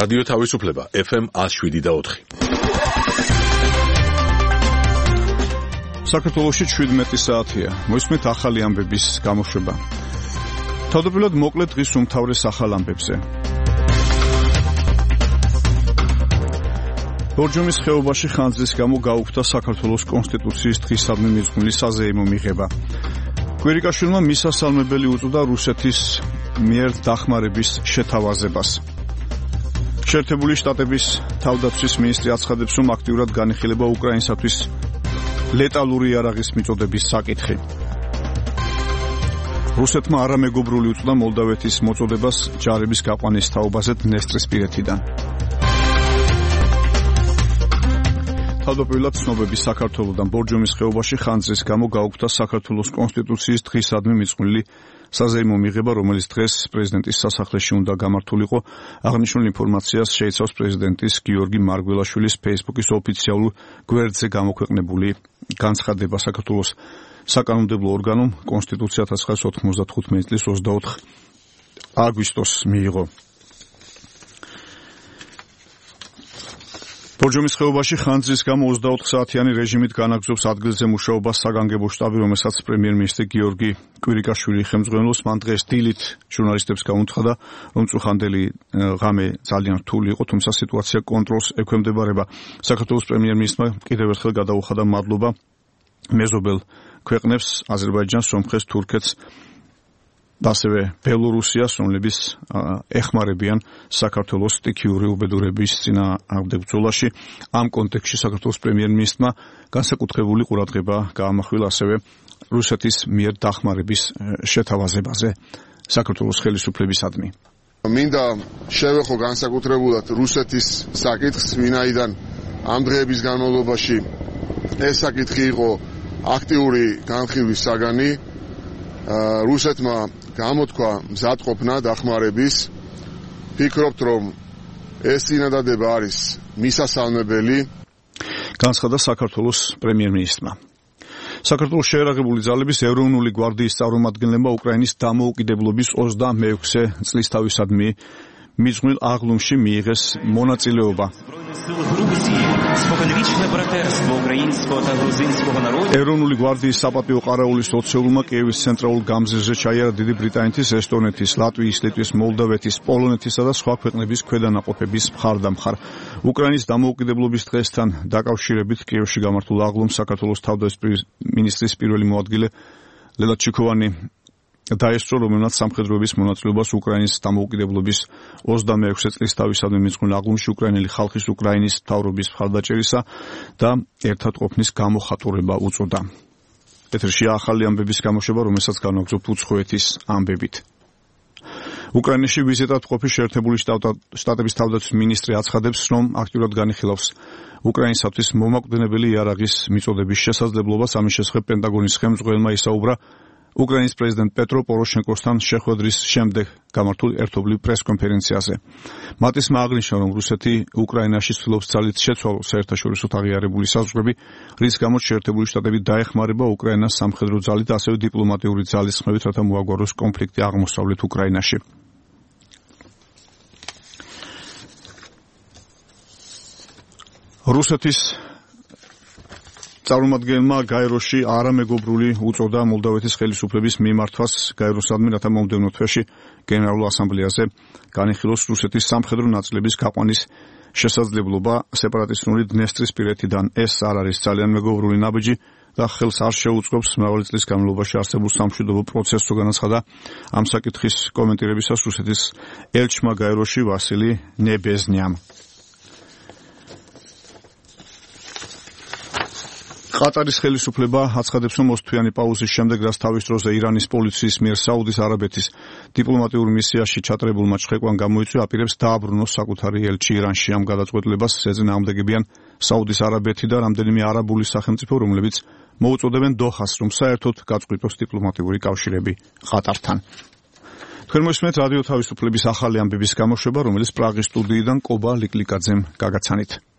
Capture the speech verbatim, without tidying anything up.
რადიო თავისუფლება ეფ ემ one oh seven და four. საქართველოში შვიდმეტი საათია. მოისმენთ ახალი ამბების გამოშვება. თავდაპირველად მოკლედ დღის უმთავრეს ახალ ამბებზე. ბორჯომის ხეობაში ხანძრის გამო გაუქმდა საქართველოს კონსტიტუციის დღისადმი მიძღვნილი საზეიმო მიღება. კვირიკაშვილმა მისასალმებელი უწოდა რუსეთის მიერ დახმარების შეთავაზებას. შეერთებული შტატების თავდაცვის მინისტრი აცხადებს, რომ აქტიურად განიხილება უკრაინისათვის ლეტალური იარაღის მიწოდების საკითხი. რუსეთმა არამეგობრული უწოდა მოლდავეთის მოწოდებას ჯარების გაყვანის თაობაზე დნესტრისპირეთიდან. თავდაპირველად ცნობები საქართველოდან ბორჯომის ხეობაში ხანძრის გამო გაუქმდა საქართველოს კონსტიტუციის დღისადმი მიძღვნილი საზეიმო მიღება, რომელიც დღეს პრეზიდენტის სასახლეში უნდა გამართულიყო. აღნიშნულ ინფორმაციას შეიცავს პრეზიდენტის გიორგი მარგველაშვილის ფეისბუქის ოფიციალურ გვერდზე გამოქვეყნებული განცხადება. საქართველოს საკანონმდებლო ორგანომ კონსტიტუცია one thousand nine hundred ninety-five წლის twenty-four აგვისტოს მიიღო. ბორჯომის ხეობაში ხანძრის გამო twenty-four საათიანი რეჟიმით განაგრძობს ადგილზე მუშაობას საგანგებო შტაბი, რომელსაც პრემიერ-მინისტრი გიორგი კვირიკაშვილი ხელმძღვანელობს. მან დღეს დილით ჟურნალისტებს გაუნთხა, რომ წუხანდელი ღამე ძალიან რთული იყო, თუმცა სიტუაცია კონტროლს ექვემდებარება. საქართველოს პრემიერ-მინისტრმა კიდევ ერთხელ გადაუხადა მადლობა მეზობელ ქვეყნებს, აზერბაიჯანს, სომხეთს, თურქეთს და ასევე ბელორუსიას, რომლებიც ეხმარებიან საქართველოს სტიქიური უბედურების წინააღმდეგ ბრძოლაში. ამ კონტექსტში საქართველოს პრემიერ-მინისტრმა განსაკუთრებული ყურადღება გაამახვილა ასევე რუსეთის მიერ დახმარების შეთავაზებაზე საქართველოს ხელისუფლებისადმი. მინდა შევეხო განსაკუთრებულად რუსეთის საკითხს, ვინაიდან ამ დღეების განმავლობაში ეს საკითხი იყო აქტიური განხილვის საგანი. რუსეთმა გამოთქვა მზადყოფნა დახმარების. ფიქრობთ, რომ ეს წინადადება არის მისასალმებელი. განცხადა საქართველოს პრემიერ-მინისტრმა. საქართველოს შეერაღებული ძალების ეროვნული გვარდიის წარმომადგენლებმა უკრაინის დამოუკიდებლობის ოცდამეექვსე წლისთავისადმი მიძღვნილ აღლუმში მიიღეს მონაწილეობა. ეროვნული გვარდიის საპატიო ყარაულის ოცეულმა კიევის ცენტრალურ გამზირზე ჩაიარა დიდი ბრიტანეთის, ესტონეთის, ლატვიის, ლიტვის, მოლდავეთის, პოლონეთისა და სხვა ქვეყნების ქვედანაყოფების მხარდამხარ. უკრაინის დამოუკიდებლობის დღესთან დაკავშირებით კიევში გამართულ აღლუმს საქართველოს თავდაცვის მინისტრის პირველი მოადგილე ლელა ჩიქოვანი დაესწრო, რომელმაც სამხედროების მონაწილეობას უკრაინის დამოუკიდებლობის ოცდამეექვსე წლისთავისადმი მიძღვნილ აღლუმში უკრაინელი ხალხის უკრაინის მთავრობის მხარდაჭერისა და ერთად ყოფნის გამოხატულება უწოდა. ეთერშია ახალი ამბების გამოშვება, რომელსაც განვაგრძობთ უცხოეთის ამბებით. უკრაინაში ვიზიტად ყოფი შეერთებული შტატების თავდაცვის მინისტრი აცხადებს, რომ აქტიურად განიხილავს უკრაინისათვის მომაკვდინებელი იარაღის მიწოდების შესაძლებლობას. ამის შესახებ პენტაგონის ხელმძღვანელმა ისაუბრა უკრაინის პრეზიდენტ პეტრო პოროშენკოსთან შეხვედრის შემდეგ გამართულ ერთობლივ პრესკონფერენციაზე. მატისმა აღნიშნა, რომ რუსეთი უკრაინაში ცდილობს ძალით შეცვალოს საერთაშორისო აღიარებული საზღვრები, რის გამოც შეერთებული შტატები დაეხმარება უკრაინას სამხედრო ძალით, ასევე დიპლომატიური ძალის ხმებით, რათა მოაგვაროს კონფლიქტი აღმოსავლეთ უკრაინაში. რუსეთის წარმომადგენელმა გაეროში არამეგობრული უწოდა მოლდავეთის ხელისუფლების მიმართვას გაეროსადმი, რათა მომდევნო თვეში გენერალურ ასამბლეაზე განიხილოს რუსეთის სამხედრო ნაწილების გაყვანის შესაძლებლობა სეპარატისტული დნესტრისპირეთიდან. ეს არ არის ძალიან მეგობრული ნაბიჯი და ხელს არ შეუწყობს მრავალი წლის განმავლობაში არსებულ სამშვიდობო პროცესს, განაცხადა ამ საკითხის კომენტირებისას რუსეთის ელჩმა გაეროში ვასილი ნებეზნიამ. ყატარის ხელისუფლება აცხადებს, რომ ოცთვიანი პაუზის შემდეგ, რაც თავის დროზე ირანის პოლიციის მიერ საუდის არაბეთის დიპლომატიურ მისიაში ჩატარებულმა ჩხეკვამ გამოიწვია, აპირებს დააბრუნოს საკუთარი ელჩი ირანში. ამ გადაწყვეტილებას ეწინააღმდეგებიან საუდის არაბეთი და რამდენიმე არაბული სახელმწიფო, რომლებიც მოუწოდებენ დოჰას, რომ საერთოდ გაწყვიტოს დიპლომატიური კავშირები ყატართან. თქვენ მოსმენთ რადიო თავისუფლების ახალი ამბების გამოშვება, რომელიც პრაღის სტუდიიდან კობა ლიკლიკაძემ გაგაცანით.